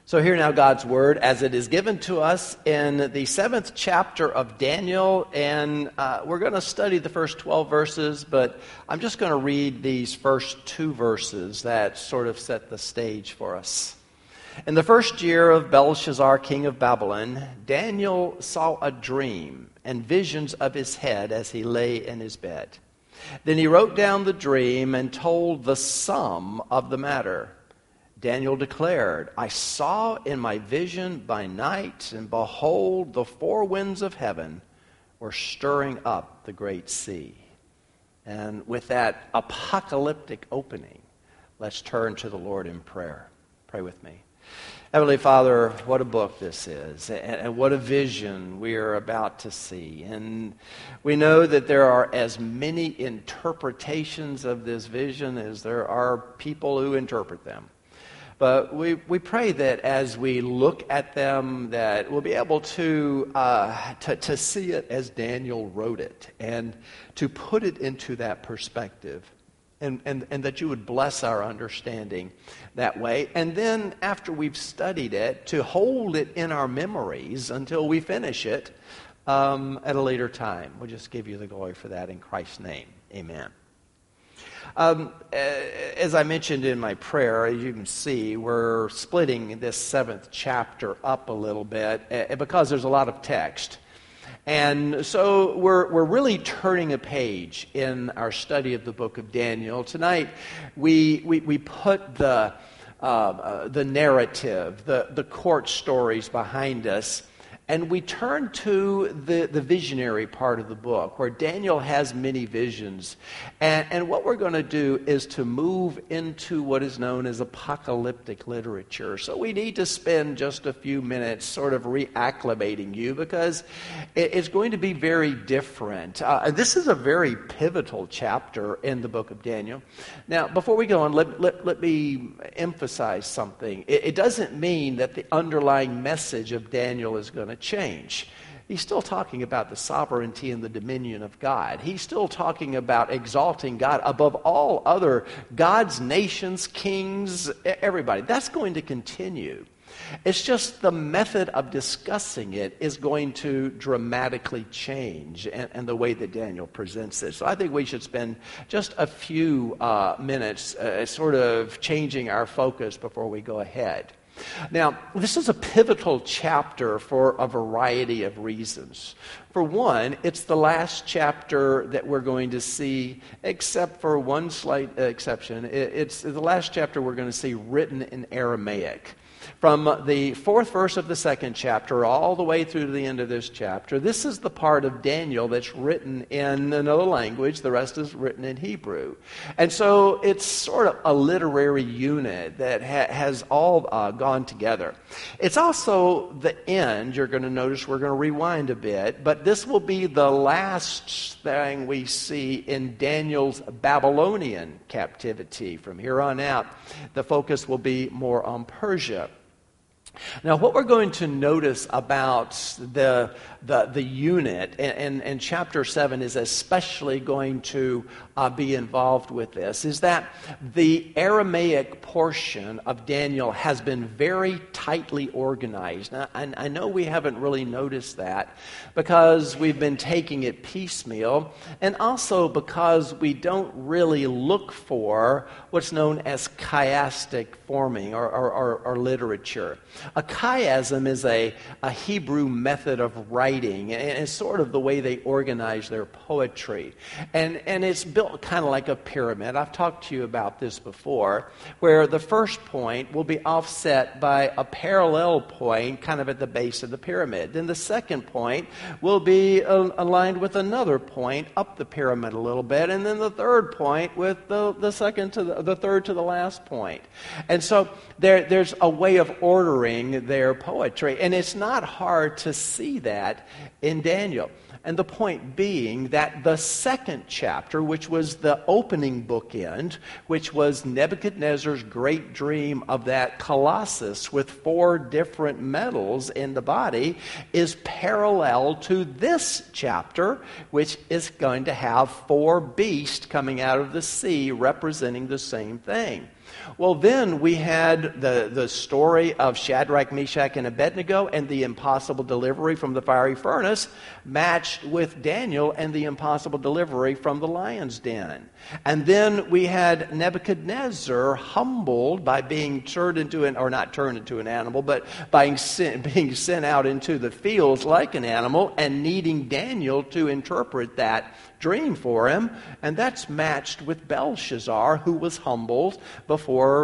So hear now God's Word as it is given to us in the 7th chapter of Daniel, and we're going to study the first 12 verses, but I'm just going to read these first 2 verses that sort of set the stage for us. In the first year of Belshazzar, king of Babylon, Daniel saw a dream and visions of his head as he lay in his bed. Then he wrote down the dream and told the sum of the matter. Daniel declared, I saw in my vision by night, and behold, the 4 winds of heaven were stirring up the great sea. And with that apocalyptic opening, let's turn to the Lord in prayer. Pray with me. Heavenly Father, what a book this is, and what a vision we are about to see. And we know that there are as many interpretations of this vision as there are people who interpret them. But we pray that as we look at them, that we'll be able to see it as Daniel wrote it, and to put it into that perspective, and that you would bless our understanding that way. And then after we've studied it, to hold it in our memories until we finish it at a later time. We'll just give you the glory for that in Christ's name. Amen. As I mentioned in my prayer, as you can see, we're splitting this 7th chapter up a little bit because there's a lot of text. And so we're really turning a page in our study of the book of Daniel. Tonight, we put the narrative, the court stories behind us, and we turn to the visionary part of the book, where Daniel has many visions. And what we're going to do is to move into what is known as apocalyptic literature. So we need to spend just a few minutes sort of reacclimating you, because it's going to be very different. This is a very pivotal chapter in the book of Daniel. Now, before we go on, let me emphasize something. It doesn't mean that the underlying message of Daniel is going to change. He's still talking about the sovereignty and the dominion of God. He's still talking about exalting God above all other gods, nations, kings, everybody. That's going to continue. It's just the method of discussing it is going to dramatically change, and the way that Daniel presents it. So I think we should spend just a few minutes sort of changing our focus before we go ahead. Now, this is a pivotal chapter for a variety of reasons. For one, it's the last chapter that we're going to see, except for one slight exception. It's the last chapter we're going to see written in Aramaic. From the 4th verse of the 2nd chapter all the way through to the end of this chapter, this is the part of Daniel that's written in another language. The rest is written in Hebrew. And so it's sort of a literary unit that has all gone together. It's also the end. You're going to notice we're going to rewind a bit, but this will be the last thing we see in Daniel's Babylonian captivity. From here on out, the focus will be more on Persia. Now, what we're going to notice about the unit in chapter 7 is especially going to be involved with this, is that the Aramaic portion of Daniel has been very tightly organized. Now, I know we haven't really noticed that because we've been taking it piecemeal, and also because we don't really look for what's known as chiastic forming or literature. A chiasm is a Hebrew method of writing, and it's sort of the way they organize their poetry. And it's built kind of like a pyramid. I've talked to you about this before, where the first point will be offset by a parallel point kind of at the base of the pyramid. Then the second point will be aligned with another point up the pyramid a little bit, and then the third point with the third to the last point. And so there's a way of ordering their poetry, and it's not hard to see that in Daniel. And the point being that the 2nd chapter, which was the opening bookend, which was Nebuchadnezzar's great dream of that colossus with 4 different metals in the body, is parallel to this chapter, which is going to have 4 beasts coming out of the sea representing the same thing. Well, then we had the story of Shadrach, Meshach, and Abednego and the impossible delivery from the fiery furnace matched with Daniel and the impossible delivery from the lion's den. And then we had Nebuchadnezzar humbled by being turned into not turned into an animal, but by being sent out into the fields like an animal and needing Daniel to interpret that dream for him. And that's matched with Belshazzar, who was humbled before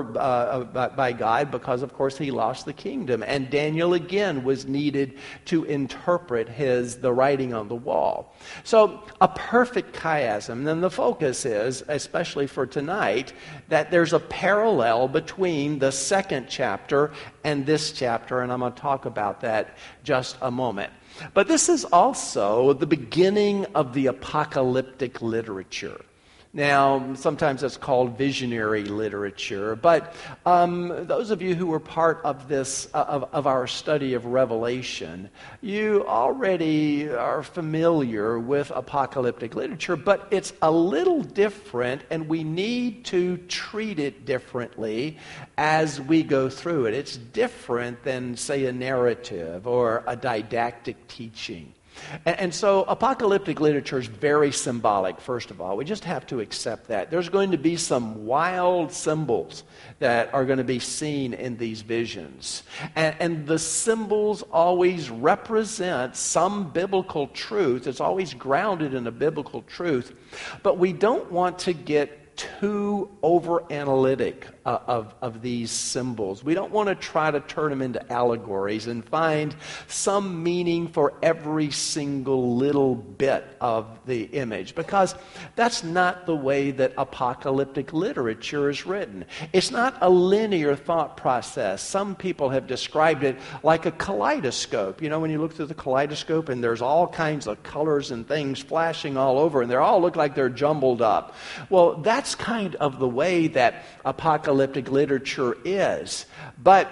by God because, of course, he lost the kingdom. And Daniel again was needed to interpret the writing on the wall. So a perfect chiasm. And then the focus is, especially for tonight, that there's a parallel between the second chapter and this chapter, and I'm going to talk about that just a moment. But this is also the beginning of the apocalyptic literature. Now, sometimes it's called visionary literature, but those of you who were part of this, of our study of Revelation, you already are familiar with apocalyptic literature, but it's a little different, and we need to treat it differently as we go through it. It's different than, say, a narrative or a didactic teaching. And so apocalyptic literature is very symbolic, first of all. We just have to accept that. There's going to be some wild symbols that are going to be seen in these visions. And the symbols always represent some biblical truth. It's always grounded in a biblical truth. But we don't want to get too over-analytic of these symbols. We don't want to try to turn them into allegories and find some meaning for every single little bit of the image, because that's not the way that apocalyptic literature is written. It's not a linear thought process. Some people have described it like a kaleidoscope. You know, when you look through the kaleidoscope and there's all kinds of colors and things flashing all over, and they all look like they're jumbled up. Well, that's kind of the way that apocalyptic literature is. But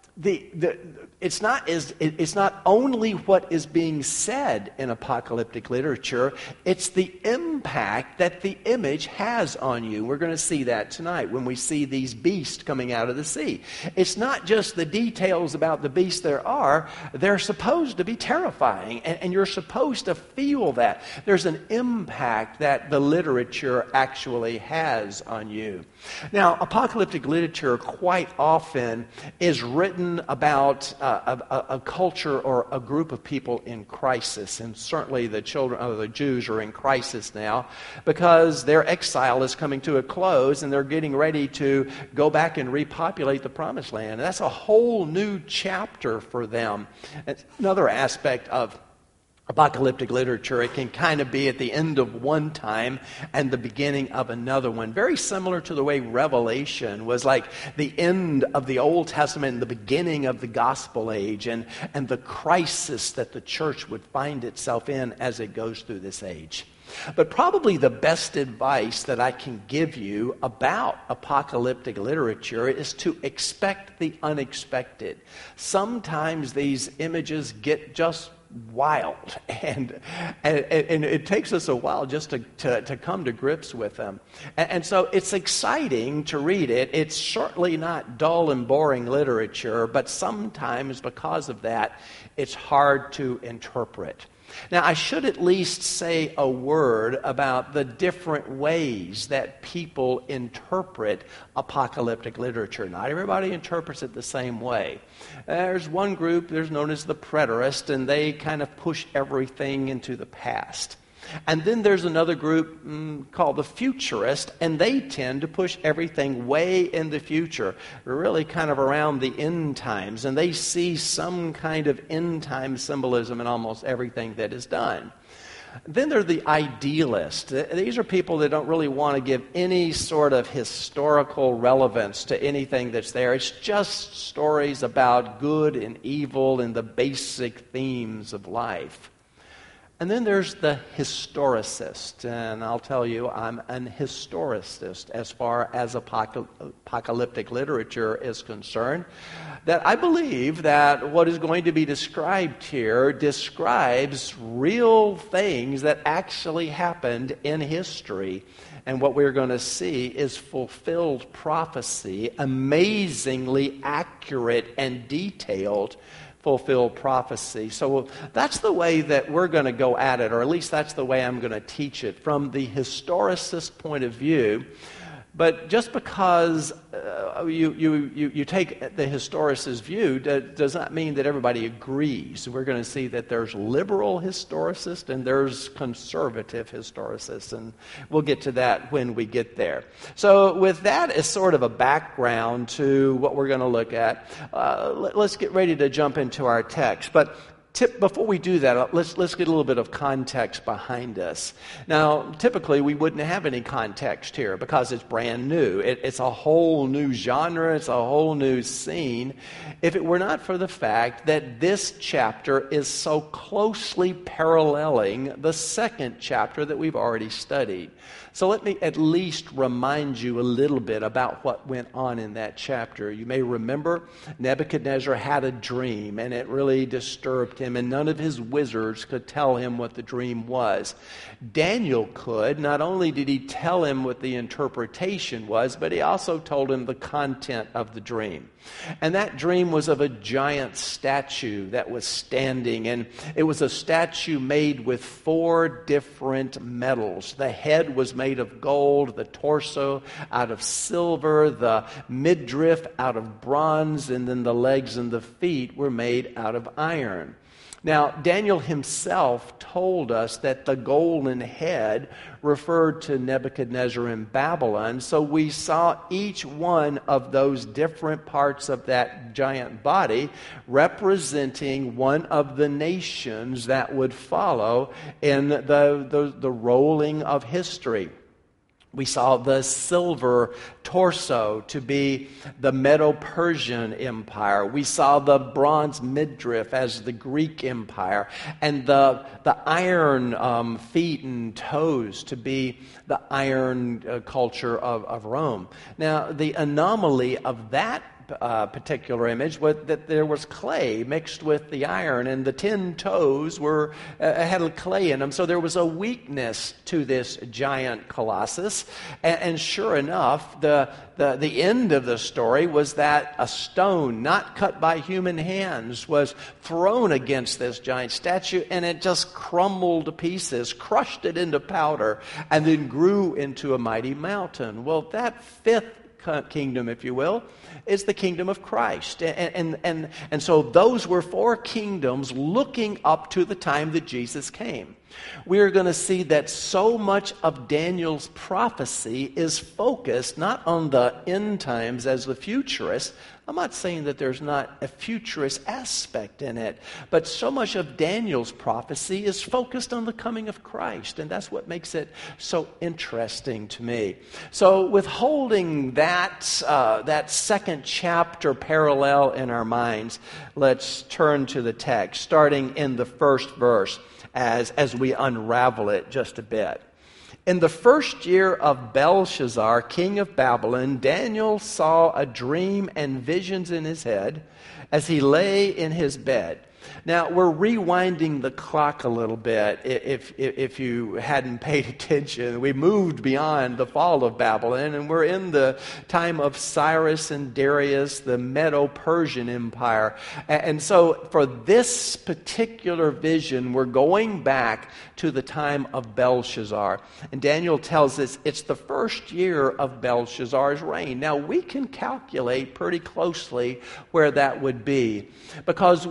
it's not only what is being said in apocalyptic literature, it's the impact that the image has on you. We're going to see that tonight when we see these beasts coming out of the sea. It's not just the details about the beasts they're supposed to be terrifying, and you're supposed to feel that. There's an impact that the literature actually has on you. Now, apocalyptic literature quite often is written about a culture or a group of people in crisis, and certainly the children of the Jews are in crisis now because their exile is coming to a close and they're getting ready to go back and repopulate the Promised Land. And that's a whole new chapter for them. It's another aspect of apocalyptic literature. It can kind of be at the end of one time and the beginning of another one. Very similar to the way Revelation was like the end of the Old Testament and the beginning of the gospel age, and the crisis that the church would find itself in as it goes through this age. But probably the best advice that I can give you about apocalyptic literature is to expect the unexpected. Sometimes these images get just wild, and it takes us a while just to come to grips with them. And so it's exciting to read it. It's certainly not dull and boring literature, but sometimes because of that, it's hard to interpret. Now, I should at least say a word about the different ways that people interpret apocalyptic literature. Not everybody interprets it the same way. There's one group, there's known as the preterist, and they kind of push everything into the past. And then there's another group called the futurist, and they tend to push everything way in the future, really kind of around the end times, and they see some kind of end time symbolism in almost everything that is done. Then there are the idealists. These are people that don't really want to give any sort of historical relevance to anything that's there. It's just stories about good and evil and the basic themes of life. And then there's the historicist, and I'll tell you, I'm an historicist as far as apocalyptic literature is concerned, that I believe that what is going to be described here describes real things that actually happened in history. And what we're going to see is fulfilled prophecy, amazingly accurate and detailed fulfilled prophecy. So that's the way that we're going to go at it, or at least that's the way I'm going to teach it, from the historicist point of view. But just because you take the historicist view does not mean that everybody agrees. We're going to see that there's liberal historicists and there's conservative historicists, and we'll get to that when we get there. So with that as sort of a background to what we're going to look at, let's get ready to jump into our text. But before we do that, let's get a little bit of context behind us. Now, typically, we wouldn't have any context here because it's brand new. It's a whole new genre. It's a whole new scene. If it were not for the fact that this chapter is so closely paralleling the second chapter that we've already studied. So let me at least remind you a little bit about what went on in that chapter. You may remember Nebuchadnezzar had a dream, and it really disturbed him, and none of his wizards could tell him what the dream was. Daniel could. Not only did he tell him what the interpretation was, but he also told him the content of the dream. And that dream was of a giant statue that was standing, and it was a statue made with 4 different metals. The head was made of gold, the torso out of silver, the midriff out of bronze, and then the legs and the feet were made out of iron. Now, Daniel himself told us that the golden head referred to Nebuchadnezzar in Babylon, so we saw each one of those different parts of that giant body representing one of the nations that would follow in the rolling of history. We saw the silver torso to be the Medo-Persian Empire. We saw the bronze midriff as the Greek Empire, and the iron feet and toes to be the iron culture of Rome. Now, the anomaly of that particular image was that there was clay mixed with the iron, and the 10 toes had clay in them, so there was a weakness to this giant colossus. And sure enough, the end of the story was that a stone not cut by human hands was thrown against this giant statue, and it just crumbled to pieces, crushed it into powder, and then grew into a mighty mountain. Well, that 5th kingdom, if you will, is the kingdom of Christ. And so those were 4 kingdoms looking up to the time that Jesus came. We're going to see that so much of Daniel's prophecy is focused not on the end times as the futurist. I'm not saying that there's not a futurist aspect in it, but so much of Daniel's prophecy is focused on the coming of Christ, and that's what makes it so interesting to me. So with holding that second chapter parallel in our minds, let's turn to the text, starting in the first verse as we unravel it just a bit. In the first year of Belshazzar, king of Babylon, Daniel saw a dream and visions in his head as he lay in his bed. Now, we're rewinding the clock a little bit if you hadn't paid attention. We moved beyond the fall of Babylon, and we're in the time of Cyrus and Darius, the Medo-Persian Empire. And so for this particular vision, we're going back to the time of Belshazzar. And Daniel tells us it's the first year of Belshazzar's reign. Now, we can calculate pretty closely where that would be, because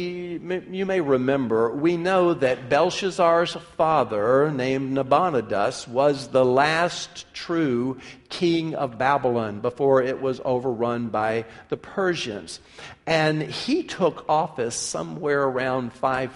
you may remember, we know that Belshazzar's father, named Nabonidus, was the last true king of Babylon before it was overrun by the Persians. And he took office somewhere around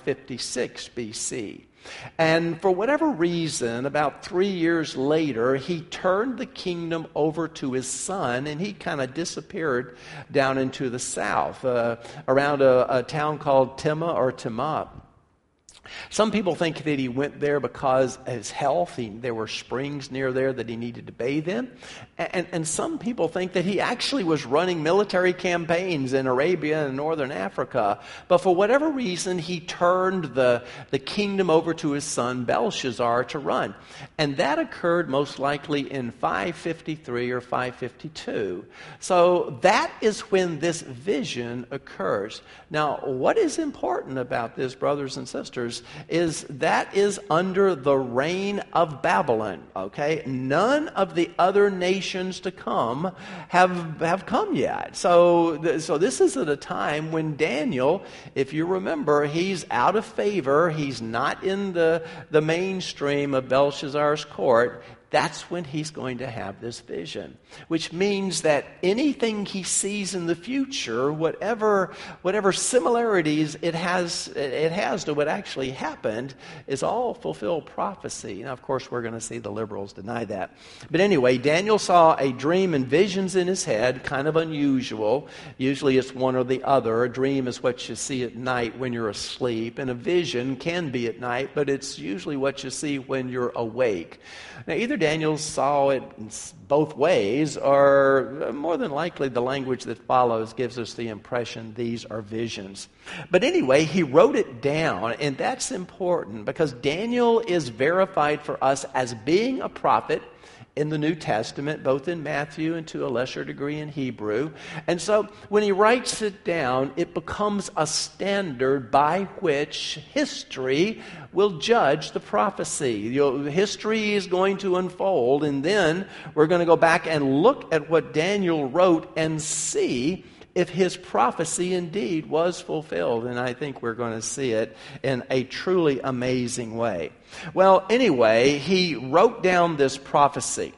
556 BC. And for whatever reason, about 3 years later, he turned the kingdom over to his son, and he kind of disappeared down into the south, around a town called Timah or Timah. Some people think that he went there because of his health. There were springs near there that he needed to bathe in. And some people think that he actually was running military campaigns in Arabia and northern Africa. But for whatever reason, he turned the kingdom over to his son Belshazzar to run. And that occurred most likely in 553 or 552. So that is when this vision occurs. Now, what is important about this, brothers and sisters, is that is under the reign of Babylon, okay? None of the other nations to come have come yet. So this is at a time when Daniel, if you remember, he's out of favor. He's not in the mainstream of Belshazzar's court. That's when he's going to have this vision, which means that anything he sees in the future, whatever similarities it has to what actually happened, is all fulfilled prophecy. Now, of course, we're going to see the liberals deny that. But anyway, Daniel saw a dream and visions in his head, kind of unusual. Usually it's one or the other. A dream is what you see at night when you're asleep, and a vision can be at night, but it's usually what you see when you're awake. Now, either Daniel saw it both ways, or more than likely the language that follows gives us the impression these are visions. But anyway, he wrote it down, and that's important because Daniel is verified for us as being a prophet in the New Testament, both in Matthew and to a lesser degree in Hebrew. And so when he writes it down, it becomes a standard by which history will judge the prophecy. History is going to unfold, and then we're going to go back and look at what Daniel wrote and see if his prophecy indeed was fulfilled. And I think we're going to see it in a truly amazing way. Well, anyway, he wrote down this prophecy.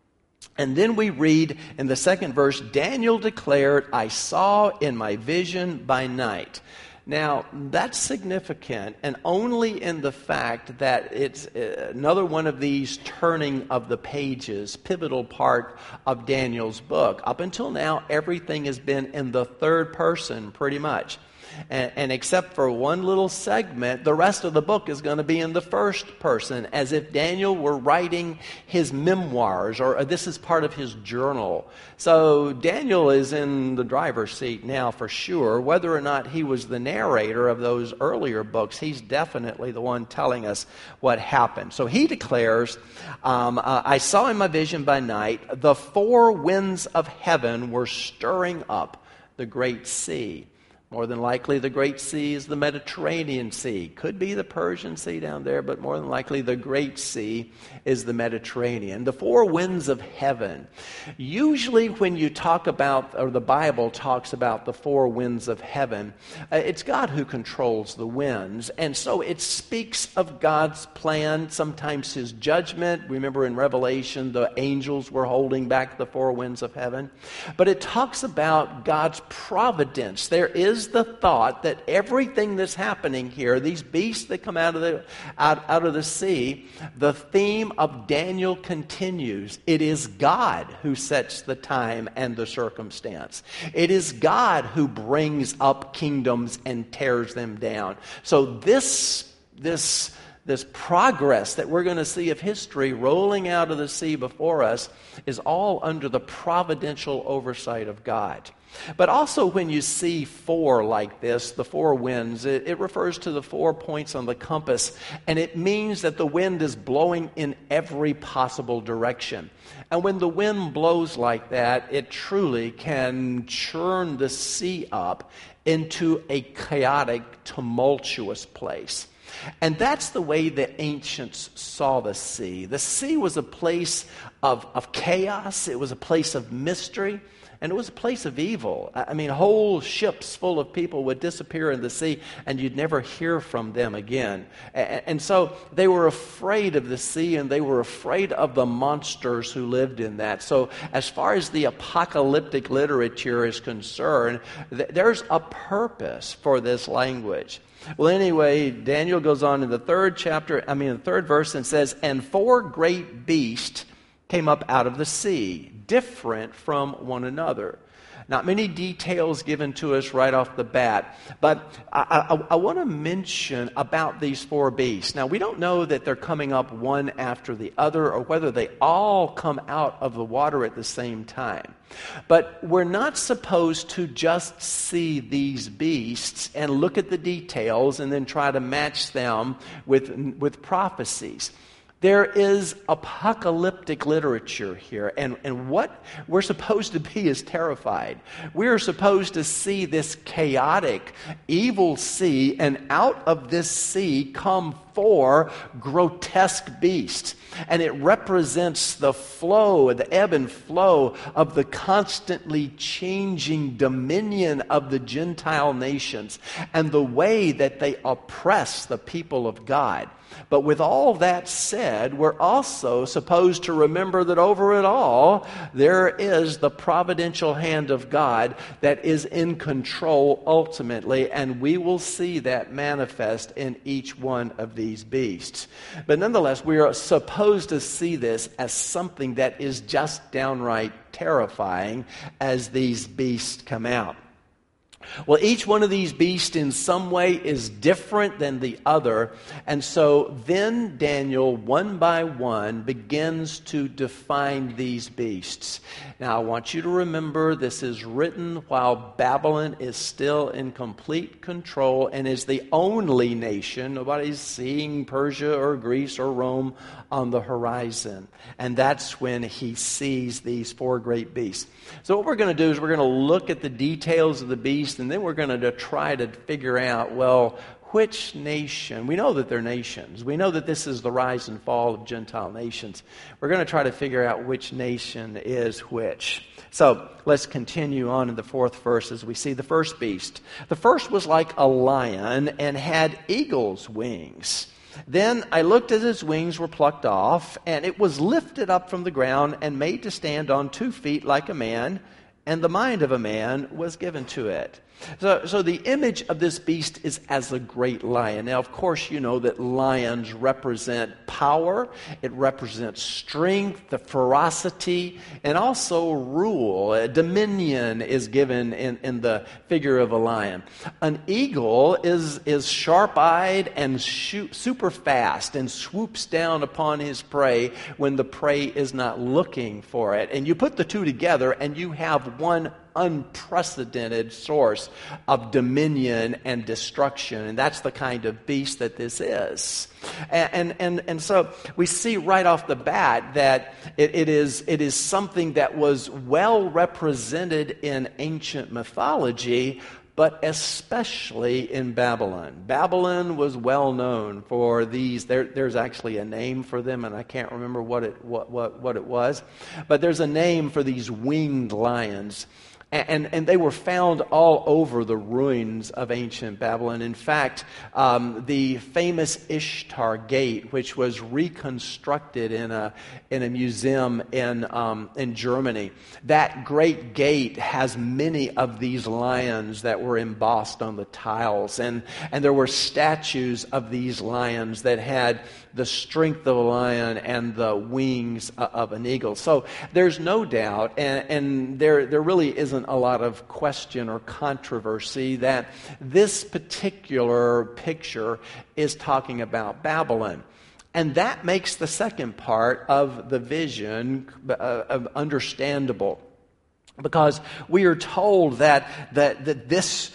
And then we read in the second verse, Daniel declared, I saw in my vision by night. Now, that's significant, and only in the fact that it's another one of these turning of the pages, pivotal part of Daniel's book. Up until now, everything has been in the third person, pretty much. And except for one little segment, the rest of the book is going to be in the first person, as if Daniel were writing his memoirs, or this is part of his journal. So Daniel is in the driver's seat now for sure. Whether or not he was the narrator of those earlier books, he's definitely the one telling us what happened. So he declares, I saw in my vision by night, the four winds of heaven were stirring up the great sea. More than likely, the Great Sea is the Mediterranean Sea. Could be the Persian Sea down there, but more than likely, the Great Sea is the Mediterranean. The four winds of heaven. Usually when you talk about, or the Bible talks about the four winds of heaven, it's God who controls the winds. And so it speaks of God's plan, sometimes his judgment. Remember in Revelation, the angels were holding back the four winds of heaven. But it talks about God's providence. There is the thought that everything that's happening here, these beasts that come out of the sea, the theme of Daniel continues. It is God who sets the time and the circumstance. It is God who brings up kingdoms and tears them down. So this progress that we're going to see of history rolling out of the sea before us is all under the providential oversight of God. But also when you see four like this, the four winds, it refers to the 4 points on the compass, and it means that the wind is blowing in every possible direction. And when the wind blows like that, it truly can churn the sea up into a chaotic, tumultuous place. And that's the way the ancients saw the sea. The sea was a place of chaos. It was a place of mystery. And it was a place of evil. I mean, whole ships full of people would disappear in the sea, and you'd never hear from them again. And so they were afraid of the sea, and they were afraid of the monsters who lived in that. So as far as the apocalyptic literature is concerned, there's a purpose for this language. Well, anyway, Daniel goes on in the third verse and says, and four great beasts came up out of the sea, different from one another. Not many details given to us right off the bat, but I want to mention about these four beasts. Now, we don't know that they're coming up one after the other or whether they all come out of the water at the same time. But we're not supposed to just see these beasts and look at the details and then try to match them with prophecies. There is apocalyptic literature here, and what we're supposed to be is terrified. We're supposed to see this chaotic, evil sea, and out of this sea come four grotesque beasts. And it represents the flow, the ebb and flow of the constantly changing dominion of the Gentile nations and the way that they oppress the people of God. But with all that said, we're also supposed to remember that over it all, there is the providential hand of God that is in control ultimately, and we will see that manifest in each one of these beasts. But nonetheless, we are supposed to see this as something that is just downright terrifying as these beasts come out. Well, each one of these beasts in some way is different than the other. And so then Daniel, one by one, begins to define these beasts. Now, I want you to remember this is written while Babylon is still in complete control and is the only nation. Nobody's seeing Persia or Greece or Rome on the horizon. And that's when he sees these four great beasts. So what we're going to do is we're going to look at the details of the beast, and then we're going to try to figure out, well, which nation? We know that they're nations. We know that this is the rise and fall of Gentile nations. We're going to try to figure out which nation is which. So let's continue on in the fourth verse as we see the first beast. The first was like a lion and had eagle's wings. Then I looked as its wings were plucked off, and it was lifted up from the ground and made to stand on 2 feet like a man, and the mind of a man was given to it. So the image of this beast is as a great lion. Now, of course, you know that lions represent power. It represents strength, the ferocity, and also rule. Dominion is given in the figure of a lion. An eagle is sharp-eyed and super fast and swoops down upon his prey when the prey is not looking for it. And you put the two together and you have one unprecedented source of dominion and destruction, and that's the kind of beast that this is. And so we see right off the bat that it is something that was well represented in ancient mythology, but especially in Babylon. Babylon was well known for these. There's actually a name for them, and I can't remember what it was, but there's a name for these winged lions. And they were found all over the ruins of ancient Babylon. In fact, the famous Ishtar Gate, which was reconstructed in a museum in Germany, that great gate has many of these lions that were embossed on the tiles. And there were statues of these lions that had the strength of a lion and the wings of an eagle. So there's no doubt, and there really isn't a lot of question or controversy that this particular picture is talking about Babylon. And that makes the second part of the vision understandable. Because we are told that this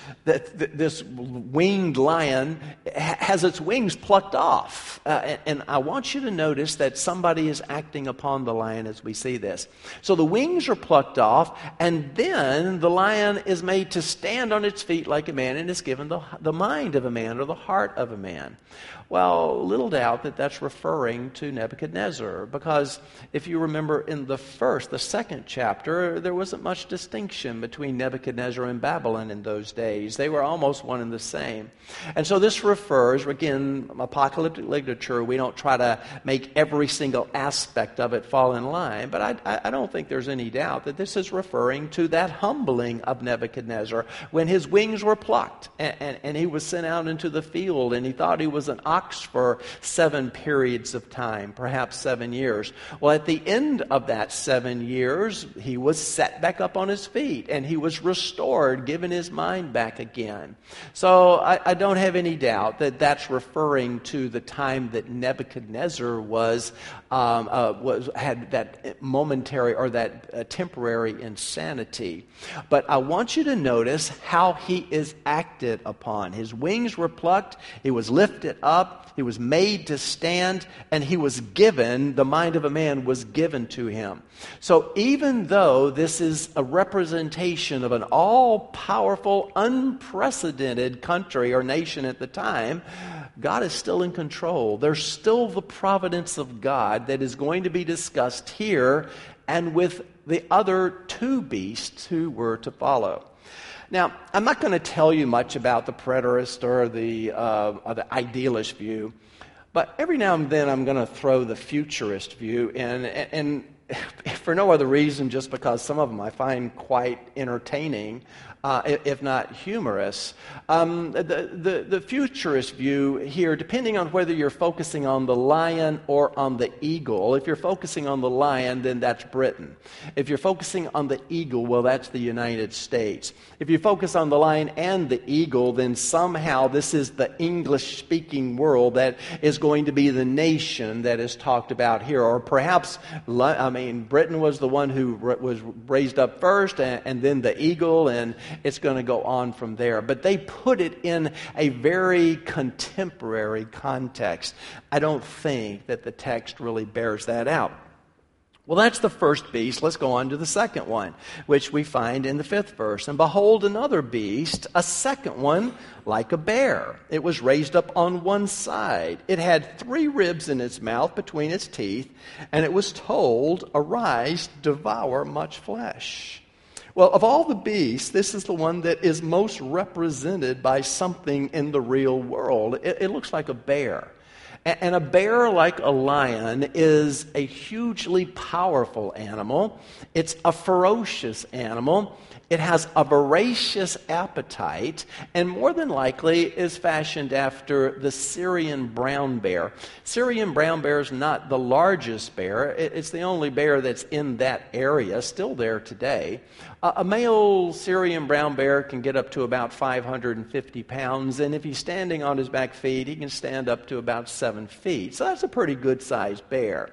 winged lion has its wings plucked off. And I want you to notice that somebody is acting upon the lion as we see this. So the wings are plucked off, and then the lion is made to stand on its feet like a man and is given the mind of a man or the heart of a man. Well, little doubt that that's referring to Nebuchadnezzar, because if you remember in the second chapter, there wasn't much distinction between Nebuchadnezzar and Babylon in those days. They were almost one and the same. And so this refers, again, apocalyptic literature, we don't try to make every single aspect of it fall in line, but I don't think there's any doubt that this is referring to that humbling of Nebuchadnezzar when his wings were plucked and he was sent out into the field and he thought he was an ox for 7 periods of time, perhaps 7 years. Well, at the end of that 7 years, he was set back back up on his feet, and he was restored, given his mind back again. So I don't have any doubt that that's referring to the time that Nebuchadnezzar had that momentary or that temporary insanity. But I want you to notice how he is acted upon. His wings were plucked, he was lifted up, he was made to stand, and he was given, the mind of a man was given to him. So even though this is a representation of an all-powerful, unprecedented country or nation at the time, God is still in control. There's still the providence of God that is going to be discussed here and with the other two beasts who were to follow. Now, I'm not going to tell you much about the preterist or the idealist view, but every now and then I'm going to throw the futurist view in, and for no other reason, just because some of them I find quite entertaining, if not humorous. The futurist view here, depending on whether you're focusing on the lion or on the eagle. If you're focusing on the lion, then that's Britain. If you're focusing on the eagle, well, that's the United States. If you focus on the lion and the eagle, then somehow this is the English-speaking world that is going to be the nation that is talked about here. Or perhaps, Britain was the one who was raised up first, and then the eagle, and it's going to go on from there. But they put it in a very contemporary context. I don't think that the text really bears that out. Well, that's the first beast. Let's go on to the second one, which we find in the 5th verse. And behold, another beast, a second one, like a bear. It was raised up on one side. It had 3 ribs in its mouth between its teeth, and it was told, arise, devour much flesh. Well, of all the beasts, this is the one that is most represented by something in the real world. It looks like a bear. And a bear, like a lion, is a hugely powerful animal. It's a ferocious animal. It has a voracious appetite, and more than likely is fashioned after the Syrian brown bear. Syrian brown bear is not the largest bear. It's the only bear that's in that area, still there today. A male Syrian brown bear can get up to about 550 pounds, and if he's standing on his back feet, he can stand up to about 7 feet. So that's a pretty good-sized bear.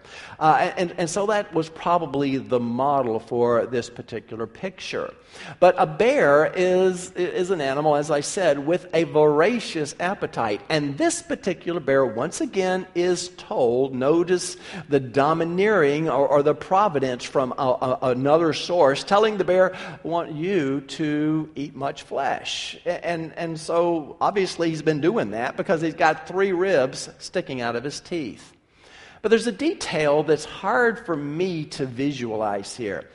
And so that was probably the model for this particular picture. But a bear is an animal, as I said, with a voracious appetite. And this particular bear, once again, is told, notice the domineering or the providence from another source, telling the bear, I want you to eat much flesh. And so obviously he's been doing that because he's got 3 ribs sticking out of his teeth. But there's a detail that's hard for me to visualize here.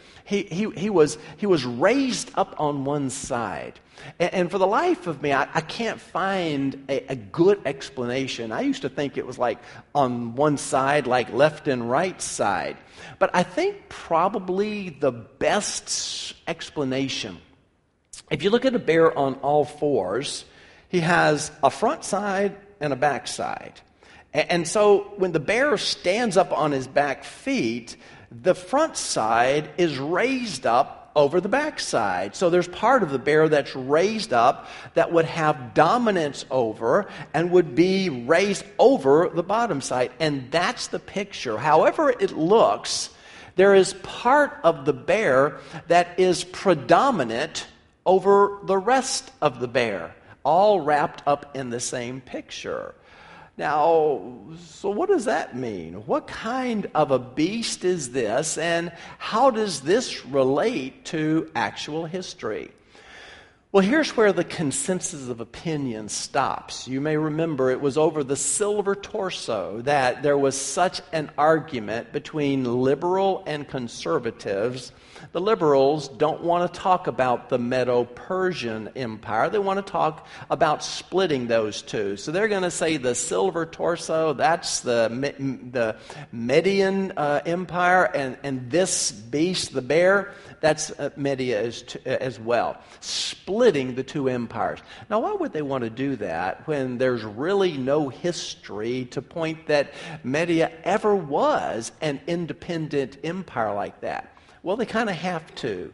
He was raised up on one side. And for the life of me, I can't find a good explanation. I used to think it was like on one side, like left and right side. But I think probably the best explanation, if you look at a bear on all fours, he has a front side and a back side. And so when the bear stands up on his back feet, the front side is raised up over the back side. So there's part of the bear that's raised up that would have dominance over and would be raised over the bottom side. And that's the picture. However it looks, there is part of the bear that is predominant over the rest of the bear, all wrapped up in the same picture. Now, so what does that mean? What kind of a beast is this, and how does this relate to actual history? Well, here's where the consensus of opinion stops. You may remember it was over the silver torso that there was such an argument between liberal and conservatives. The liberals don't want to talk about the Medo-Persian Empire. They want to talk about splitting those two. So they're going to say the silver torso, that's the Median Empire, and this beast, the bear, that's Media as well. Splitting the two empires. Now, why would they want to do that when there's really no history to point that Media ever was an independent empire like that? Well, they kind of have to.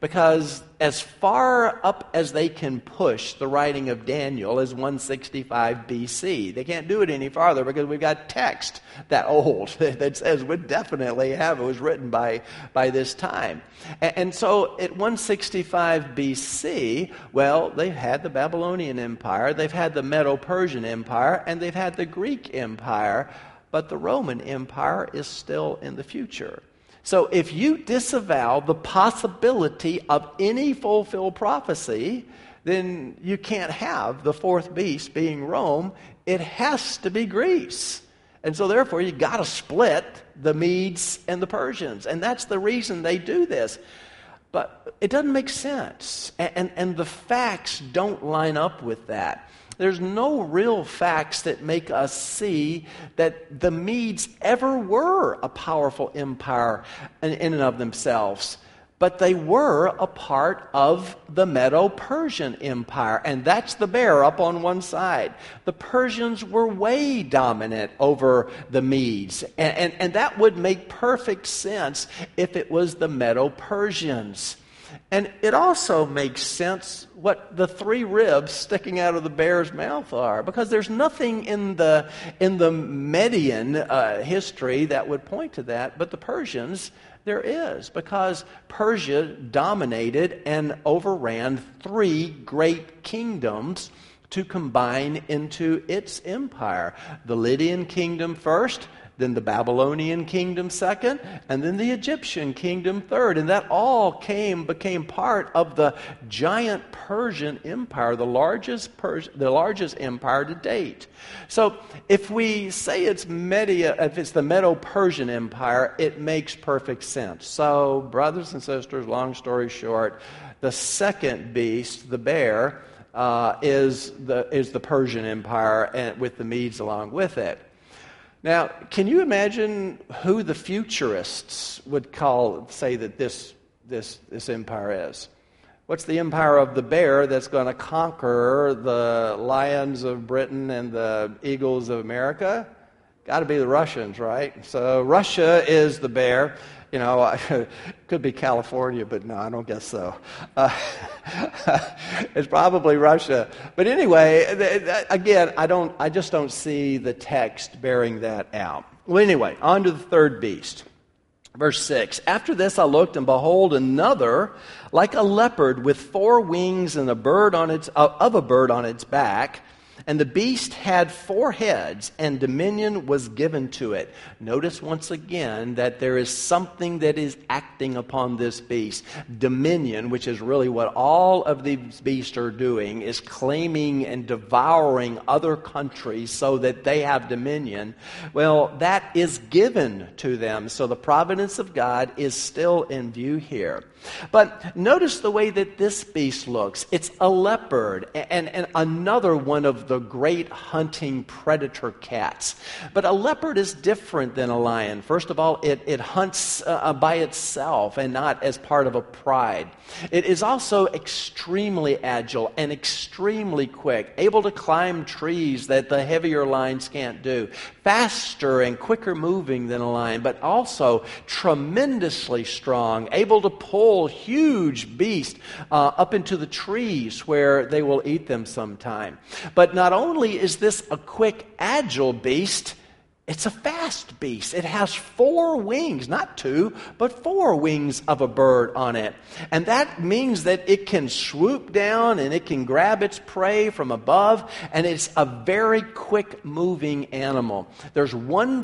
because as far up as they can push the writing of Daniel is 165 BC. They can't do it any farther because we've got text that old that says we definitely have it was written by this time. And so at 165 BC, well, they've had the Babylonian Empire, they've had the Medo-Persian Empire, and they've had the Greek Empire, but the Roman Empire is still in the future. So if you disavow the possibility of any fulfilled prophecy, then you can't have the fourth beast being Rome. It has to be Greece. And so therefore you got to split the Medes and the Persians. And that's the reason they do this. But it doesn't make sense. And the facts don't line up with that. There's no real facts that make us see that the Medes ever were a powerful empire in and of themselves. But they were a part of the Medo-Persian Empire, and that's the bear up on one side. The Persians were way dominant over the Medes, and that would make perfect sense if it was the Medo-Persians. And it also makes sense what the three ribs sticking out of the bear's mouth are, because there's nothing in the Median history that would point to that, but the Persians, there is, because Persia dominated and overran three great kingdoms to combine into its empire. The Lydian kingdom first, then the Babylonian kingdom second, and then the Egyptian kingdom third. And that all became part of the giant Persian empire, the largest empire to date. So if we say if it's the Medo-Persian Empire, it makes perfect sense. So, brothers and sisters, long story short, the second beast, the bear, is the Persian Empire, and with the Medes along with it. Now, can you imagine who the futurists would say that this empire is? What's the empire of the bear that's going to conquer the lions of Britain and the eagles of America? Got to be the Russians, right? So Russia is the bear. You know, could be California, but no, I don't guess so. It's probably Russia. But anyway, again, I just don't see the text bearing that out. Well, anyway, on to the third beast. Verse 6, after this I looked, and behold, another, like a leopard with four wings and a bird on its back. And the beast had 4 heads, and dominion was given to it. Notice once again that there is something that is acting upon this beast. Dominion, which is really what all of these beasts are doing, is claiming and devouring other countries so that they have dominion. Well, that is given to them. So the providence of God is still in view here. But notice the way that this beast looks. It's a leopard and another one of the great hunting predator cats. But a leopard is different than a lion. First of all, it hunts by itself and not as part of a pride. It is also extremely agile and extremely quick, able to climb trees that the heavier lions can't do. Faster and quicker moving than a lion, but also tremendously strong, able to pull huge beasts up into the trees where they will eat them sometime. But not only is this a quick, agile beast, it's a fast beast. It has 4 wings, not 2, but 4 wings of a bird on it. And that means that it can swoop down and it can grab its prey from above, and it's a very quick moving animal. There's one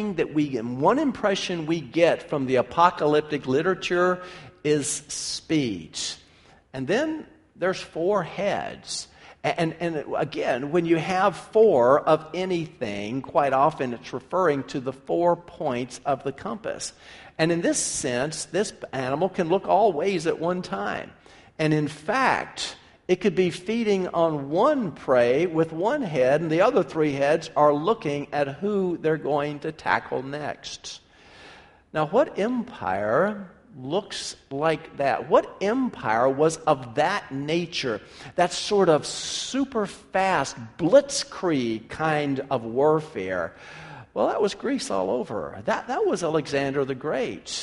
impression we get from the apocalyptic literature is speed. And then there's 4 heads. And again, when you have 4 of anything, quite often it's referring to the 4 points of the compass. And in this sense, this animal can look all ways at one time. And in fact, it could be feeding on one prey with one head, and the other 3 heads are looking at who they're going to tackle next. Now, what empire looks like that? What empire was of that nature, that sort of super fast blitzkrieg kind of warfare? Well, that was Greece all over. That was Alexander the Great.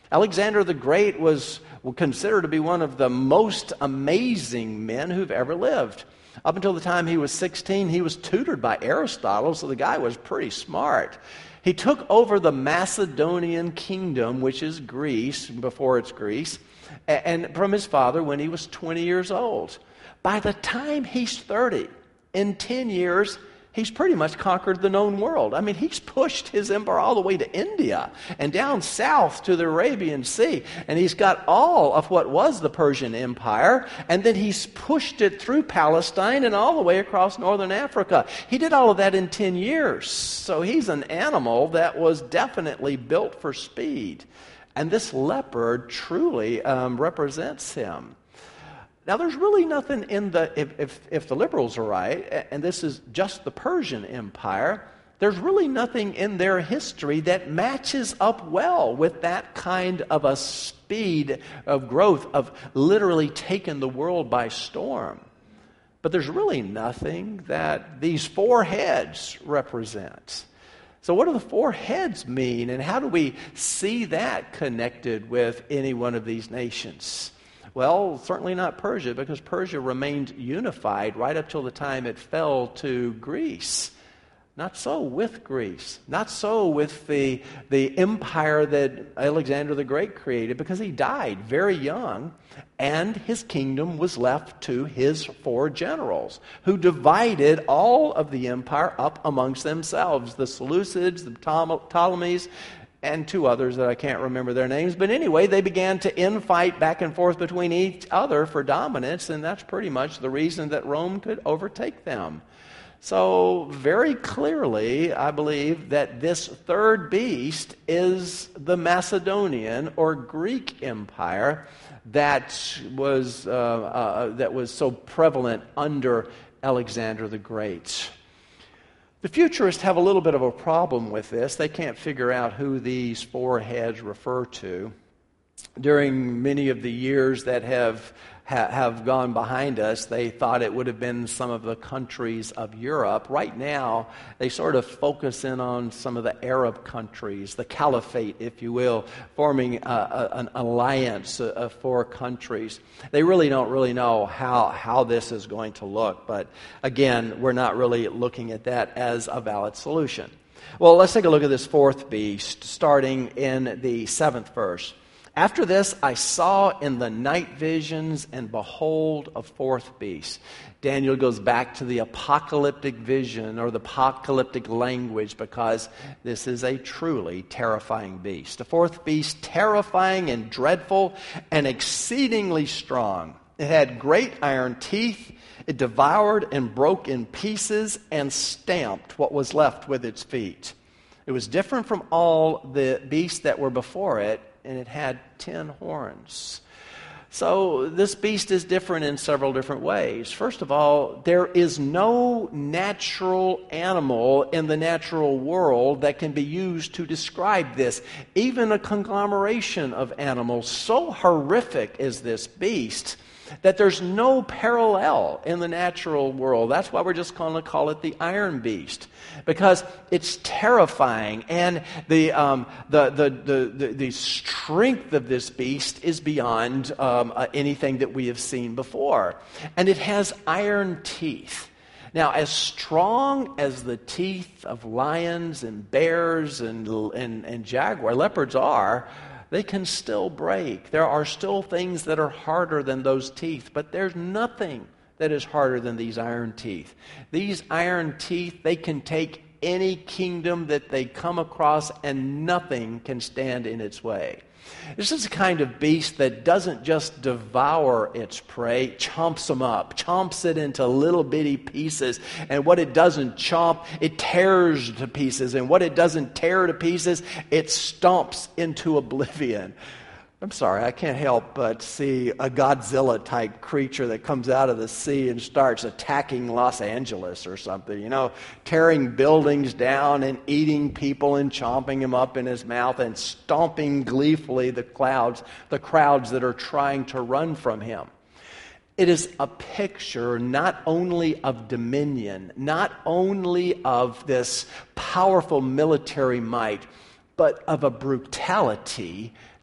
Alexander the Great was considered to be one of the most amazing men who've ever lived. Up until the time he was 16, he was tutored by Aristotle, so the guy was pretty smart. He took over the Macedonian kingdom, which is Greece, before it's Greece, and from his father when he was 20 years old. By the time he's 30, in 10 years, he's pretty much conquered the known world. I mean, he's pushed his empire all the way to India and down south to the Arabian Sea. And he's got all of what was the Persian Empire. And then he's pushed it through Palestine and all the way across northern Africa. He did all of that in 10 years. So he's an animal that was definitely built for speed. And this leopard truly represents him. Now, there's really nothing in the, if the liberals are right, and this is just the Persian Empire, there's really nothing in their history that matches up well with that kind of a speed of growth, of literally taking the world by storm. But there's really nothing that these four heads represent. So what do the four heads mean, and how do we see that connected with any one of these nations? Well, certainly not Persia, because Persia remained unified right up till the time it fell to Greece. Not so with Greece. Not so with the empire that Alexander the Great created, because he died very young, and his kingdom was left to his four generals, who divided all of the empire up amongst themselves. The Seleucids, the Ptolemies, and two others that I can't remember their names. But anyway, they began to infight back and forth between each other for dominance, and that's pretty much the reason that Rome could overtake them. So very clearly, I believe that this third beast is the Macedonian or Greek Empire that was so prevalent under Alexander the Great. The futurists have a little bit of a problem with this. They can't figure out who these four heads refer to. During many of the years that have gone behind us, they thought it would have been some of the countries of Europe. Right now, they sort of focus in on some of the Arab countries, the caliphate, if you will, forming an alliance of four countries. They really don't know how this is going to look. But again, we're not really looking at that as a valid solution. Well, let's take a look at this fourth beast, starting in the 7th verse. After this, I saw in the night visions, and behold, a fourth beast. Daniel goes back to the apocalyptic vision or the apocalyptic language, because this is a truly terrifying beast. A fourth beast, terrifying and dreadful and exceedingly strong. It had great iron teeth. It devoured and broke in pieces and stamped what was left with its feet. It was different from all the beasts that were before it, and it had 10 horns. So this beast is different in several different ways. First of all, there is no natural animal in the natural world that can be used to describe this. Even a conglomeration of animals, so horrific is this beast that there's no parallel in the natural world. That's why we're just going to call it the Iron Beast, because it's terrifying, and the strength of this beast is beyond anything that we have seen before. And it has iron teeth. Now, as strong as the teeth of lions and bears and jaguar leopards are, they can still break. There are still things that are harder than those teeth, but there's nothing that is harder than these iron teeth. These iron teeth, they can take any kingdom that they come across, and nothing can stand in its way. This is a kind of beast that doesn't just devour its prey, chomps them up, chomps it into little bitty pieces, and what it doesn't chomp, it tears to pieces, and what it doesn't tear to pieces, it stomps into oblivion. I'm sorry, I can't help but see a Godzilla-type creature that comes out of the sea and starts attacking Los Angeles or something, tearing buildings down and eating people and chomping them up in his mouth and stomping gleefully the crowds that are trying to run from him. It is a picture not only of dominion, not only of this powerful military might, but of a brutality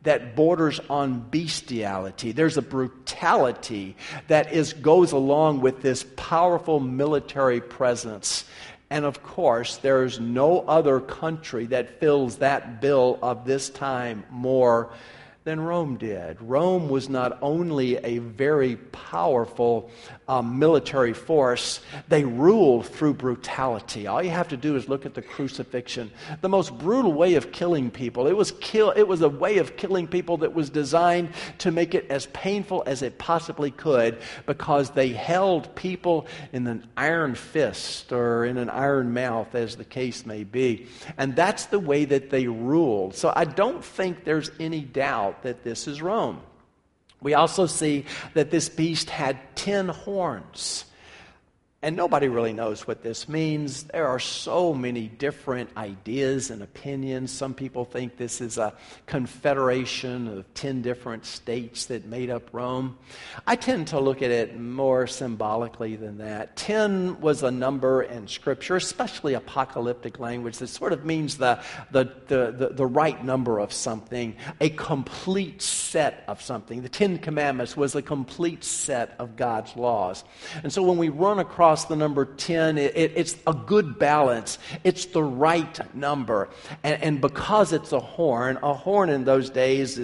that borders on bestiality. There's a brutality that goes along with this powerful military presence. And of course, there's no other country that fills that bill of this time more than Rome did. Rome was not only a very powerful military force, they ruled through brutality. All you have to do is look at the crucifixion. The most brutal way of killing people. It was a way of killing people that was designed to make it as painful as it possibly could, because they held people in an iron fist or in an iron mouth, as the case may be. And that's the way that they ruled. So I don't think there's any doubt that this is Rome. We also see that this beast had 10 horns. And nobody really knows what this means. There are so many different ideas and opinions. Some people think this is a confederation of 10 different states that made up Rome. I tend to look at it more symbolically than that. 10 was a number in Scripture, especially apocalyptic language, that sort of means the right number of something, a complete set of something. The 10 Commandments was a complete set of God's laws. And so when we run across the number 10, it's a good balance. It's the right number. And because it's a horn in those days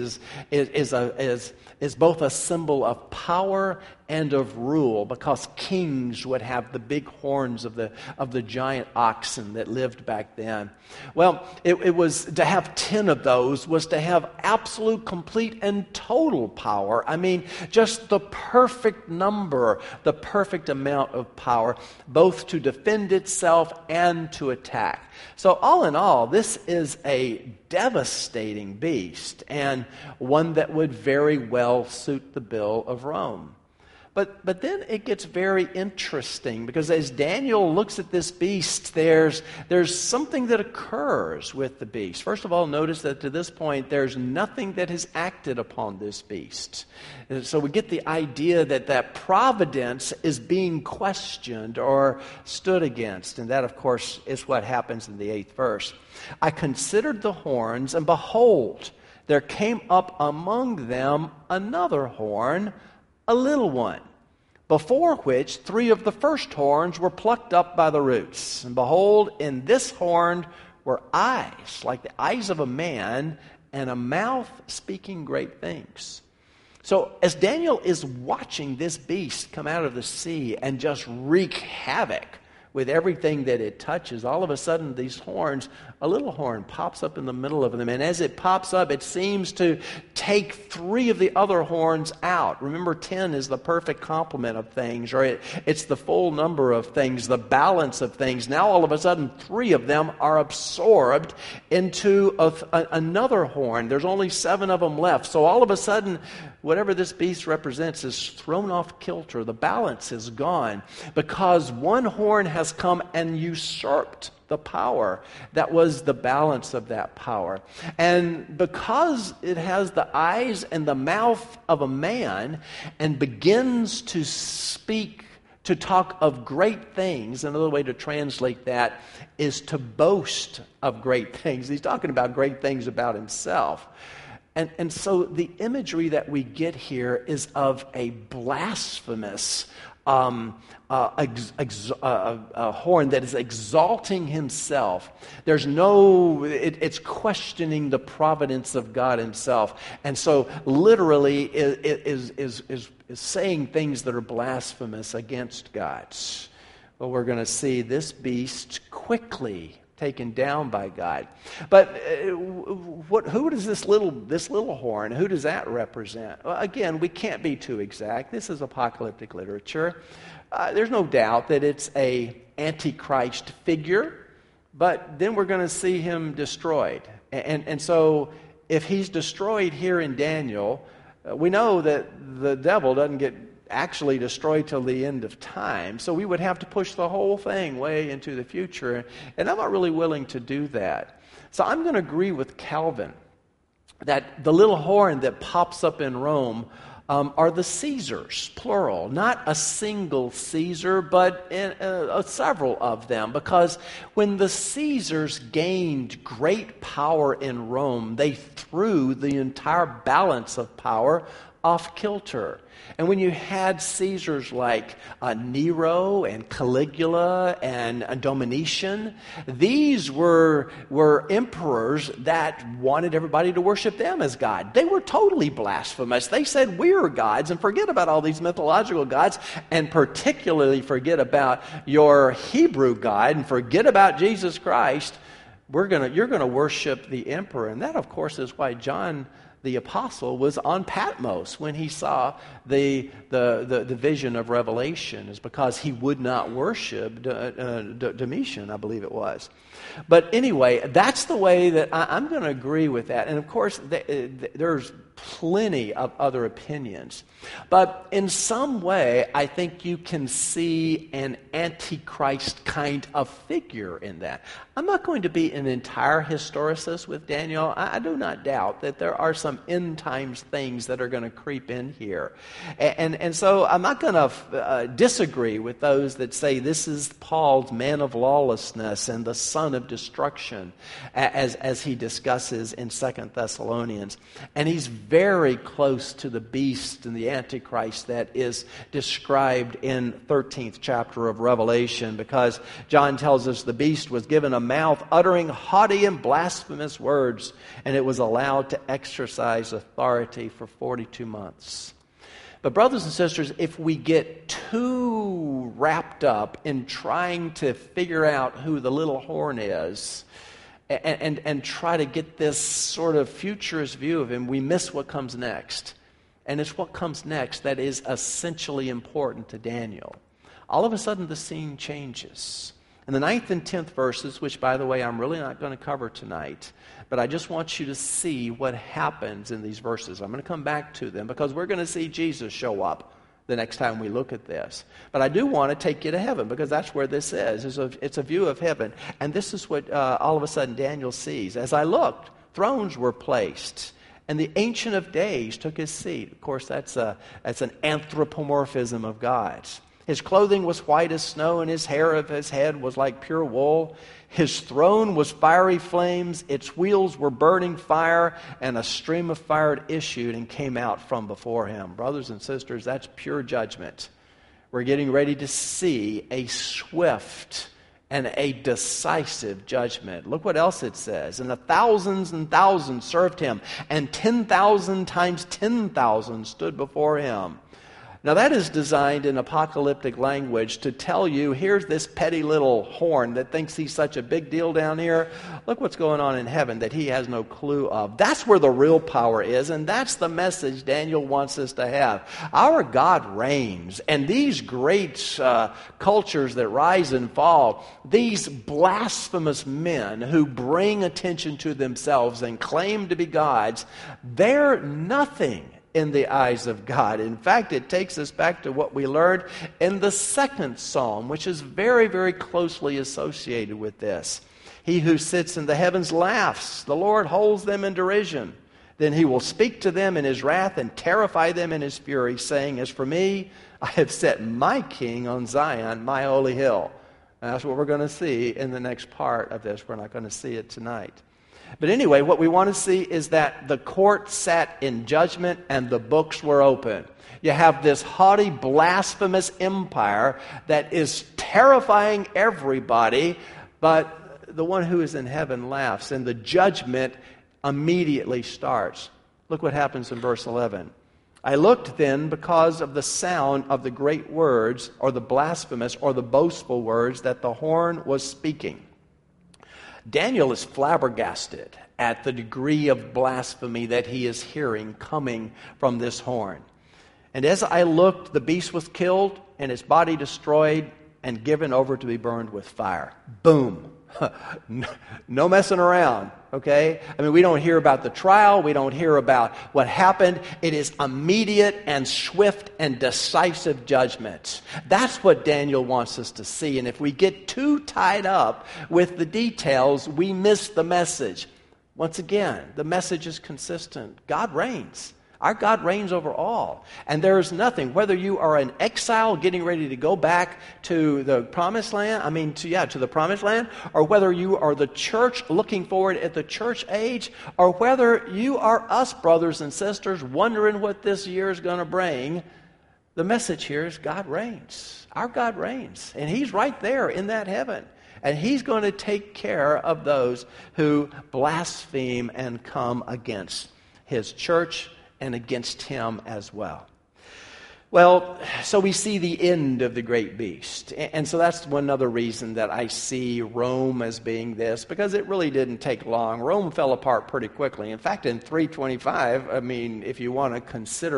is both a symbol of power and of rule, because kings would have the big horns of the giant oxen that lived back then. Well, it was to have 10 of those was to have absolute, complete, and total power. I mean, just the perfect number, the perfect amount of power, both to defend itself and to attack. So all in all, this is a devastating beast, and one that would very well suit the bill of Rome. But then it gets very interesting, because as Daniel looks at this beast, there's something that occurs with the beast. First of all, notice that to this point, there's nothing that has acted upon this beast. And so we get the idea that providence is being questioned or stood against. And that, of course, is what happens in the 8th verse. I considered the horns, and behold, there came up among them another horn, a little one, before which 3 of the first horns were plucked up by the roots. And behold, in this horn were eyes, like the eyes of a man, and a mouth speaking great things. So as Daniel is watching this beast come out of the sea and just wreak havoc with everything that it touches, all of a sudden these horns, a little horn pops up in the middle of them. And as it pops up, it seems to take 3 of the other horns out. Remember, 10 is the perfect complement of things, or it's the full number of things, the balance of things. Now all of a sudden 3 of them are absorbed into another horn. There's only 7 of them left. So all of a sudden, whatever this beast represents is thrown off kilter. The balance is gone, because one horn has come and usurped the power that was the balance of that power. And because it has the eyes and the mouth of a man and begins to speak, to talk of great things, another way to translate that is to boast of great things. He's talking about great things about himself. And so the imagery that we get here is of a blasphemous a horn that is exalting himself. It's questioning the providence of God himself. And so literally it is saying things that are blasphemous against God. Well, we're going to see this beast quickly taken down by God. But who does this little horn, who does that represent? Well, again, we can't be too exact. This is apocalyptic literature. There's no doubt that it's a antichrist figure, but then we're going to see him destroyed. And so if he's destroyed here in Daniel, we know that the devil doesn't get actually destroyed till the end of time. So we would have to push the whole thing way into the future. And I'm not really willing to do that. So I'm going to agree with Calvin that the little horn that pops up in Rome are the Caesars, plural. Not a single Caesar, but several of them. Because when the Caesars gained great power in Rome, they threw the entire balance of power off kilter. And when you had Caesars like Nero and Caligula and Domitian, these were emperors that wanted everybody to worship them as God. They were totally blasphemous. They said, we're gods, and forget about all these mythological gods, and particularly forget about your Hebrew God, and forget about Jesus Christ. You're going to worship the emperor. And that, of course, is why John the apostle was on Patmos when he saw the vision of Revelation, is because he would not worship Domitian, I believe it was. But anyway, that's the way that I'm going to agree with that. And of course, there's plenty of other opinions. But in some way, I think you can see an antichrist kind of figure in that. I'm not going to be an entire historicist with Daniel. I do not doubt that there are some end times things that are going to creep in here. And so I'm not going to disagree with those that say this is Paul's man of lawlessness and the son of destruction, as he discusses in 2 Thessalonians. And he's very close to the beast and the Antichrist that is described in 13th chapter of Revelation, because John tells us the beast was given a mouth uttering haughty and blasphemous words, and it was allowed to exercise authority for 42 months. But brothers and sisters, if we get too wrapped up in trying to figure out who the little horn is, and try to get this sort of futurist view of him, we miss what comes next. And it's what comes next that is essentially important to Daniel. All of a sudden, the scene changes. In the 9th and 10th verses, which, by the way, I'm really not going to cover tonight, but I just want you to see what happens in these verses. I'm going to come back to them because we're going to see Jesus show up the next time we look at this. But I do want to take you to heaven, because that's where this is. It's a view of heaven. And this is what all of a sudden Daniel sees. As I looked, thrones were placed, and the Ancient of Days took his seat. Of course, that's an anthropomorphism of God. His clothing was white as snow, and his hair of his head was like pure wool. His throne was fiery flames, its wheels were burning fire, and a stream of fire issued and came out from before him. Brothers and sisters, that's pure judgment. We're getting ready to see a swift and a decisive judgment. Look what else it says. And the thousands and thousands served him, and 10,000 times 10,000 stood before him. Now that is designed in apocalyptic language to tell you, here's this petty little horn that thinks he's such a big deal down here. Look what's going on in heaven that he has no clue of. That's where the real power is, and that's the message Daniel wants us to have. Our God reigns, and these great cultures that rise and fall, these blasphemous men who bring attention to themselves and claim to be gods, they're nothing in the eyes of God. In fact, it takes us back to what we learned in the 2nd Psalm, which is very, very closely associated with this. He who sits in the heavens laughs. The Lord holds them in derision. Then he will speak to them in his wrath and terrify them in his fury, saying, as for me, I have set my king on Zion, my holy hill. And that's what we're going to see in the next part of this. We're not going to see it tonight. But anyway, what we want to see is that the court sat in judgment and the books were open. You have this haughty, blasphemous empire that is terrifying everybody, but the one who is in heaven laughs, and the judgment immediately starts. Look what happens in verse 11. I looked then because of the sound of the great words, or the blasphemous, or the boastful words that the horn was speaking. Daniel is flabbergasted at the degree of blasphemy that he is hearing coming from this horn. And as I looked, the beast was killed and his body destroyed and given over to be burned with fire. Boom. No messing around, okay? I mean, we don't hear about the trial. We don't hear about what happened. It is immediate and swift and decisive judgment. That's what Daniel wants us to see. And if we get too tied up with the details, we miss the message. Once again, the message is consistent. God reigns. Our God reigns over all. And there is nothing, whether you are an exile getting ready to go back to the promised land, to the promised land, or whether you are the church looking forward at the church age, or whether you are us, brothers and sisters, wondering what this year is going to bring, the message here is God reigns. Our God reigns. And He's right there in that heaven. And He's going to take care of those who blaspheme and come against His church and against Him as well. Well, so we see the end of the great beast. And so that's one other reason that I see Rome as being this, because it really didn't take long. Rome fell apart pretty quickly. In fact, in 325, if you want to consider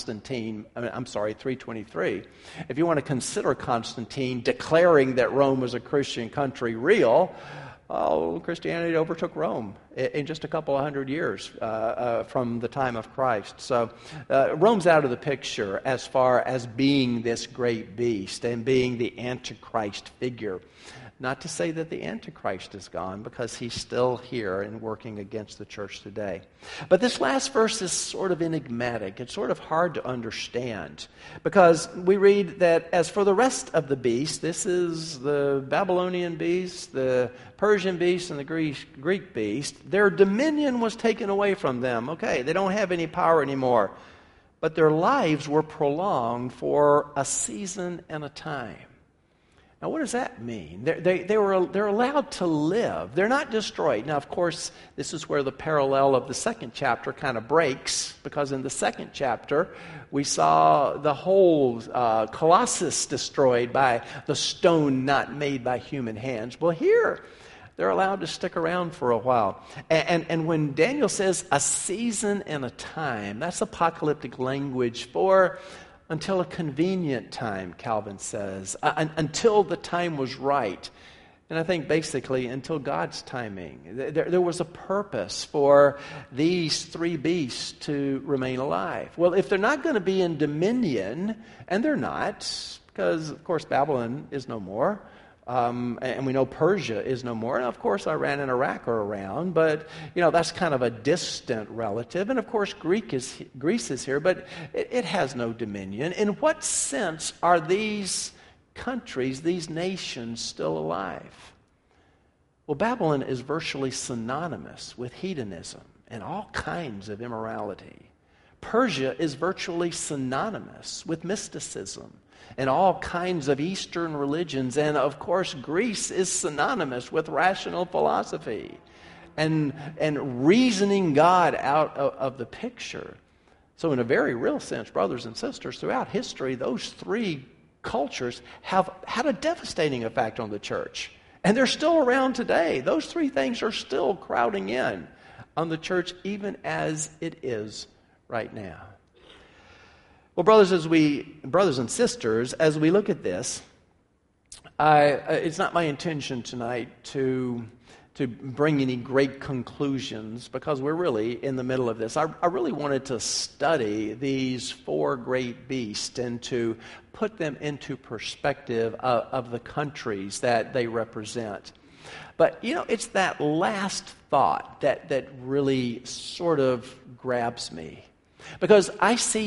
323, if you want to consider Constantine declaring that Rome was a Christian country real, Christianity overtook Rome in just a couple of hundred years from the time of Christ. So Rome's out of the picture as far as being this great beast and being the Antichrist figure. Not to say that the Antichrist is gone, because he's still here and working against the church today. But this last verse is sort of enigmatic. It's sort of hard to understand, because we read that as for the rest of the beast, this is the Babylonian beast, the Persian beast, and the Greek beast, their dominion was taken away from them. Okay, they don't have any power anymore. But their lives were prolonged for a season and a time. Now, what does that mean? They're allowed to live. They're not destroyed. Now, of course, this is where the parallel of the second chapter kind of breaks, because in the second chapter, we saw the whole Colossus destroyed by the stone not made by human hands. Well, here, they're allowed to stick around for a while. And when Daniel says a season and a time, that's apocalyptic language for until a convenient time, Calvin says, until the time was right. And I think basically until God's timing. There was a purpose for these three beasts to remain alive. Well, if they're not going to be in dominion, and they're not, because of course Babylon is no more, and we know Persia is no more. And of course, Iran and Iraq are around, but that's kind of a distant relative. And of course, Greece is here, but it has no dominion. In what sense are these countries, these nations, still alive? Well, Babylon is virtually synonymous with hedonism and all kinds of immorality. Persia is virtually synonymous with mysticism and all kinds of Eastern religions. And of course, Greece is synonymous with rational philosophy and reasoning God out of the picture. So in a very real sense, brothers and sisters, throughout history, those three cultures have had a devastating effect on the church. And they're still around today. Those three things are still crowding in on the church, even as it is right now. Well, brothers and sisters, as we look at this, it's not my intention tonight to bring any great conclusions, because we're really in the middle of this. I really wanted to study these four great beasts and to put them into perspective of the countries that they represent. But, it's that last thought that really sort of grabs me. Because I see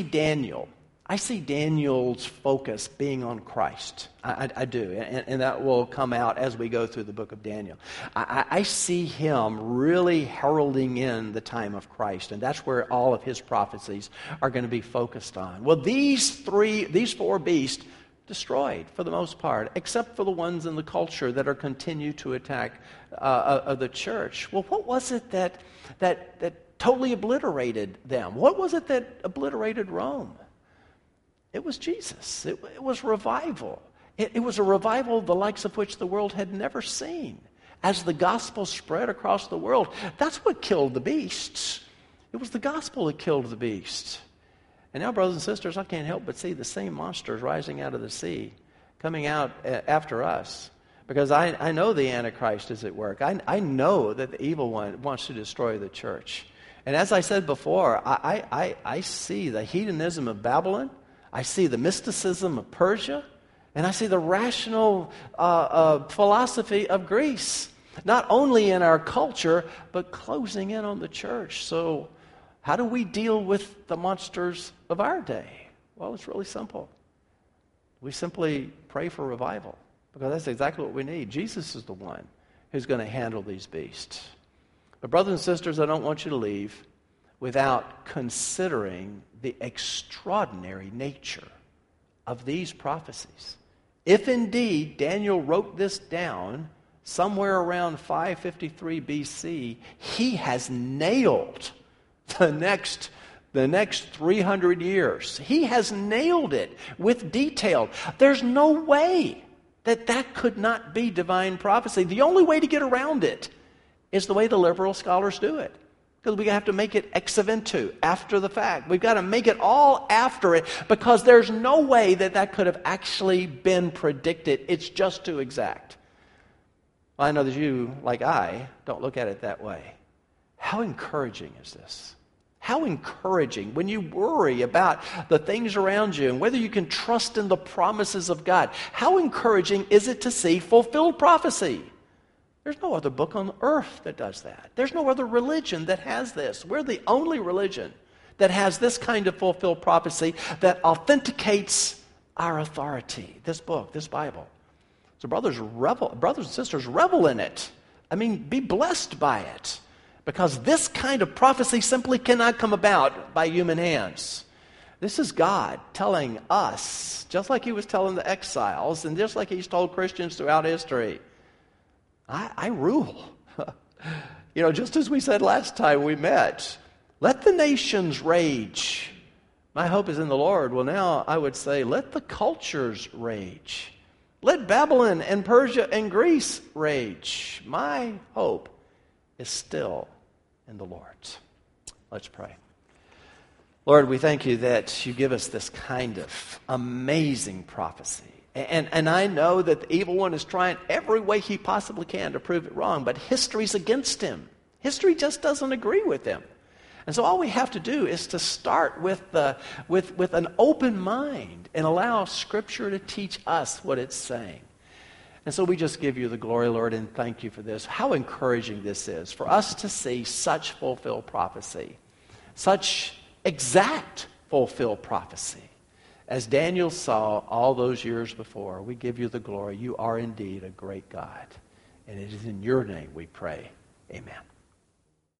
Daniel's focus being on Christ. I do, and that will come out as we go through the book of Daniel. I see him really heralding in the time of Christ, and that's where all of his prophecies are going to be focused on. Well, these four beasts destroyed for the most part, except for the ones in the culture that are continue to attack the church. Well, what was it that totally obliterated them? What was it that obliterated Rome? It was Jesus. It was revival. It was a revival the likes of which the world had never seen. As the gospel spread across the world, that's what killed the beasts. It was the gospel that killed the beasts. And now, brothers and sisters, I can't help but see the same monsters rising out of the sea, coming out after us. Because I know the Antichrist is at work. I know that the evil one wants to destroy the church. And as I said before, I see the hedonism of Babylon, I see the mysticism of Persia, and I see the rational philosophy of Greece, not only in our culture, but closing in on the church. So How do we deal with the monsters of our day? Well, it's really simple. We simply pray for revival, because that's exactly what we need. Jesus is the one who's going to handle these beasts. But brothers and sisters, I don't want you to leave without considering the extraordinary nature of these prophecies. If indeed Daniel wrote this down somewhere around 553 BC, he has nailed the next 300 years. He has nailed it with detail. There's no way that could not be divine prophecy. The only way to get around it is the way the liberal scholars do it. Because we have to make it ex eventu, after the fact. We've got to make it all after it, because there's no way that could have actually been predicted. It's just too exact. Well, I know that you, like I, don't look at it that way. How encouraging is this? How encouraging when you worry about the things around you and whether you can trust in the promises of God. How encouraging is it to see fulfilled prophecy? There's no other book on earth that does that. There's no other religion that has this. We're the only religion that has this kind of fulfilled prophecy that authenticates our authority. This book, this Bible. So brothers and sisters, revel in it. I mean, be blessed by it. Because this kind of prophecy simply cannot come about by human hands. This is God telling us, just like he was telling the exiles, and just like he's told Christians throughout history, I rule. Just as we said last time we met, let the nations rage. My hope is in the Lord. Well, now I would say, let the cultures rage. Let Babylon and Persia and Greece rage. My hope is still in the Lord. Let's pray. Lord, we thank you that you give us this kind of amazing prophecy. And I know that the evil one is trying every way he possibly can to prove it wrong, but history's against him. History just doesn't agree with him. And so all we have to do is to start with an open mind and allow Scripture to teach us what it's saying. And so we just give you the glory, Lord, and thank you for this. How encouraging this is for us to see such fulfilled prophecy, such exact fulfilled prophecy, as Daniel saw all those years before. We give you the glory. You are indeed a great God. And it is in your name we pray. Amen.